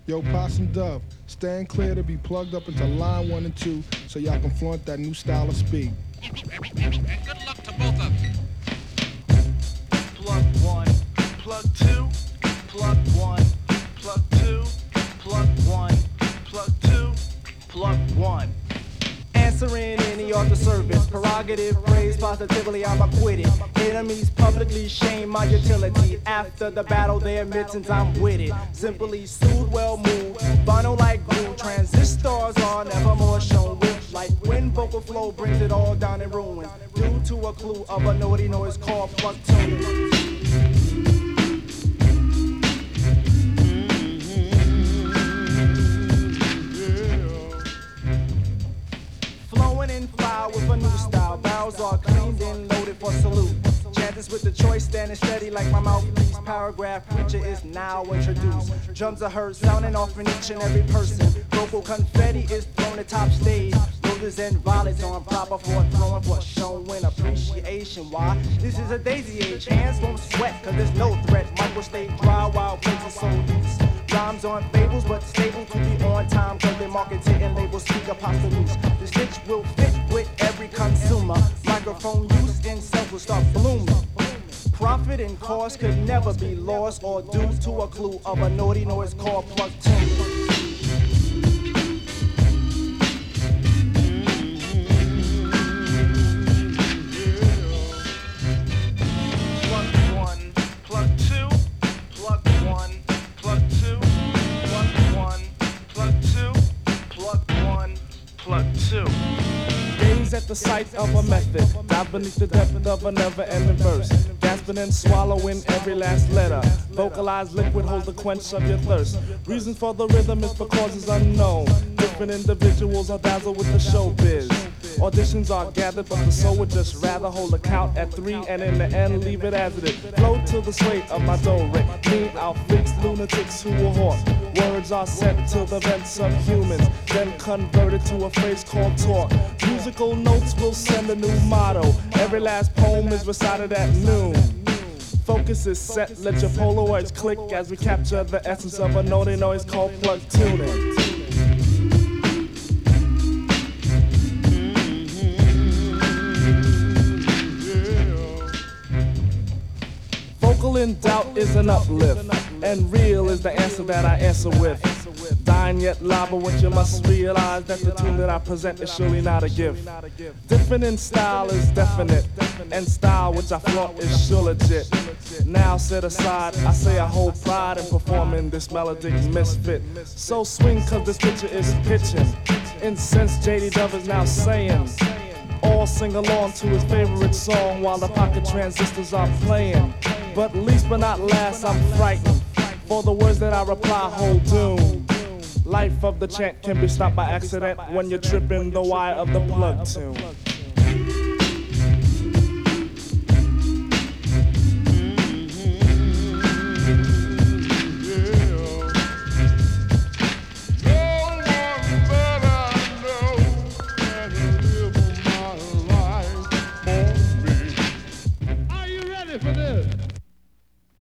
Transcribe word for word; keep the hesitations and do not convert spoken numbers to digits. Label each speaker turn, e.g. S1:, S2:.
S1: Yo, Possum Dove, stand clear to be plugged up into line one and two so y'all can flaunt that new style of speed.
S2: And good luck to both of you.
S3: Plug one, plug two, plug one, plug two, plug one, plug two, plug one. Answering any other service, prerogative, praise positively, I'm acquitted. Enemies publicly shame my utility. After the battle, their admittance, I'm with it. Simply soothe, well moved, vinyl like glue. Transistors are never more shown with light. When vocal flow brings it all down in ruins, due to a clue of a naughty noise called plug tuning. With a new style, barrels are cleaned and loaded for salute. Chances with the choice standing steady like my mouthpiece. Paragraph preacher is now introduced. Drums are heard sounding off in each and every person. Vocal confetti is thrown at top stage. Roses and violets on proper for throwing for showing appreciation. Why? This is a daisy age. Hands won't sweat cause there's no threat. Micro stay dry while places so loose. Rhymes on fables but stable to be on time cause they market it and label speak apostles. The stitch will fit with every consumer. Microphone use in self will start blooming. Profit and cost could never be lost or due to a clue of a naughty noise called plug tuning. At the sight of a method, dive beneath the depth of a never-ending verse, gasping and swallowing every last letter. Vocalized liquid holds the quench of your thirst. Reason for the rhythm is for causes unknown. Different individuals are dazzled with the showbiz. Auditions are gathered, but the soul would just rather hold a count at three and in the end leave it as it is. Flow to the sway of my do-re. Me, our freaks, lunatics who will haunt. Words are sent to the vents of humans, then converted to a phrase called talk. Musical notes will send a new motto. Every last poem is recited at noon. Focus is set, let your Polaroids click as we capture the essence of a naughty noise called plug tuning. Vocal in doubt is an uplift, and real is the answer that I answer with. Dying yet lava, what you must realize that the tune that I present is surely not a gift. Different in style is definite, and style which I flaunt is sure legit. Now set aside, I say I hold pride in performing this melodic misfit. So swing cause this picture is pitching. Incense J D Dove is now saying. All sing along to his favorite song while the pocket transistors are playing. But least but not last, I'm frightened, for the words that I reply hold doom. Life of the chant can be stopped by accident when you're tripping the wire of the plug tune.